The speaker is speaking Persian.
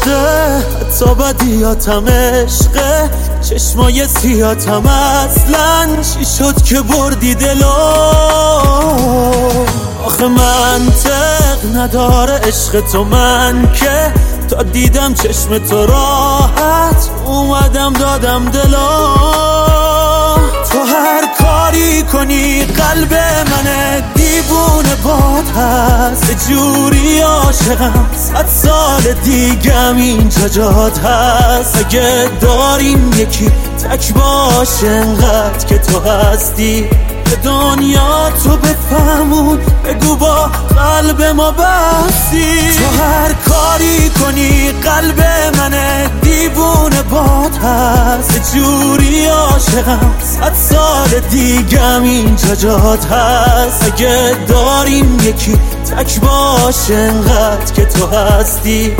عشقه، حتی بدیاتم عشقه، چشمای سیاتم اصلا چی شد که بردی دلو؟ آخه منطق نداره عشق تو، من که تا دیدم چشم تو راحت اومدم دادم دلو. تو هر کاری کنی قلب من دیوونه باد هست، جوری عاشقم 100 سال دیگم اینجا جات هست. اگه داریم یکی تک باشه انقدر که تو هستی، به دنیا تو بفهمون بگو با قلب ما بستی. تو هر کاری کنی قلب من دیوونه باد هست، جوری عاشقم 100 سال دیگم اینجا جات هست. اگه داریم یکی تک باشه انقدر که تو هستی،